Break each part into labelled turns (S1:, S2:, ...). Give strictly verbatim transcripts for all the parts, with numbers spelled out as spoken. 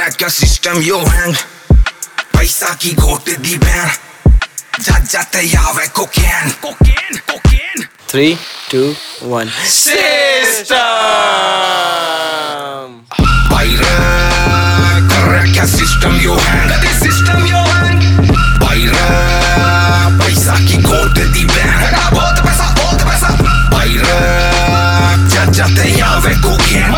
S1: क्या सिस्टम यो हैंग पैसा की घोट दी बैन जा जाते यावे cocaine cocaine cocaine
S2: three two one
S1: system बाइरा कर क्या सिस्टम यो हैंग दी सिस्टम यो हैंग बाइरा पैसा की घोट दी बैन बहुत पैसा बहुत पैसा बाइरा जा जाते यावे कोकेन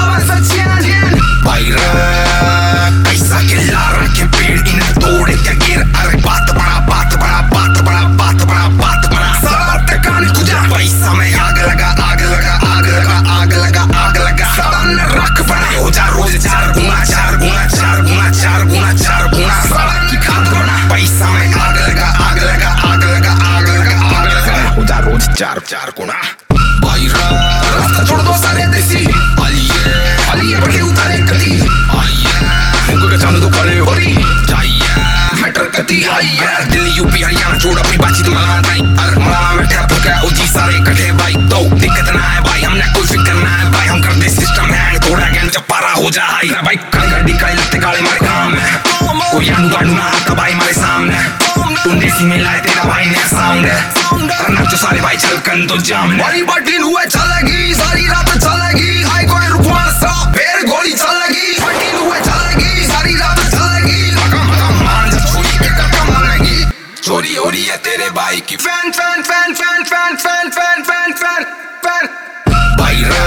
S1: बाइरा पैसा के लारा के पेड़ इन्हें तोड़े क्या गिर अरे बात बड़ा बात बड़ा बात बड़ा बात बड़ा बात बड़ा सब टकाने कुजा पैसा में आग लगा आग लगा आग लगा आग लगा आग लगा सामने रख बना हो जा रोज चार गुना चार गुना चार गुना चार गुना चार गुना सड़क की खाद बना पैसा में आग लगा आग लगा आग लगा आग लगा आग लगा हो जा रोज चार चार गुना बाइरा रास्ता छोड़ दो सारे देसी आइए आइए बढ़े उतारे कदी आइए उनको के सामने तो खड़े हो रही जाइए मैटर कदी आइए दिल्ली यूपी हरियाणा छोड़ अपनी बातचीत मना नहीं अरे मना में ठहर फुका उजी सारे इकट्ठे भाई तो दिक्कत ना है भाई हमने कोई फिक्र ना है भाई हम कर दे सिस्टम है थोड़ा गैंग जब पारा हो जाए भाई कल गड्डी कल लगते गाले मारे काम है कोई आंडू गांडू ना आता भाई मारे सामने टुंडे सी में लाए तेरा भाई ने साउंड है रनर जो सारे भाई चल कन तो जाम बड़ी बटिन हुए चलेगी सारी रात चलेगी हाई कोई रुपया सा फिर गोली चलेगी बटिन हुए चलेगी सारी रात चलेगी लगा मगा मान जा चोरी के करता मानेगी चोरी हो रही है तेरे भाई की fan fan fan fan fan fan fan fan fan fan बाइरा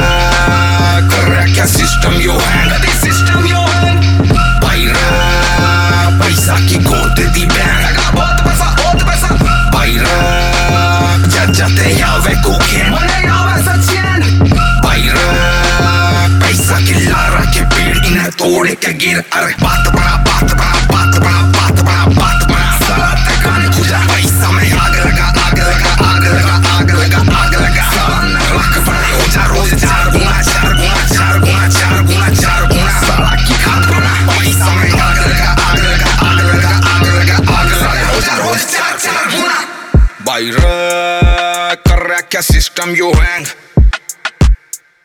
S1: कर क्या सिस्टम यो हैंग दी सिस्टम यो हैंग बाइरा पैसा की घोट दी बैन बहुत पैसा बहुत पैसा बाइरा जा जाते यावे कोकेन मने यावे सचिन बाइरा पैसा के लारा के पेड़ इन्हें तोड़े क्या गिर अरे बात बड़ा बात बड़ा बात बड़ा बात बड़ा बात बड़ा साला टकाने खुजा पैसा में आग लगा आग लगा आग लगा आग लगा आग लगा सामने रख बना हो जा रोज चार गुना चार गुना चार गुना चार गुना चार गुना साला की खाद बना पैसा में आग लगा आग लगा आग लगा आग लगा आग लगा हो जा रोज चार चार गुना बाइरा कर रहा क्या सिस्टम यो हैंग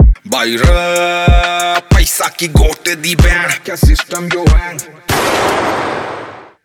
S1: बाइरा पैसा की घोट दी बैन क्या सिस्टम यो हैंग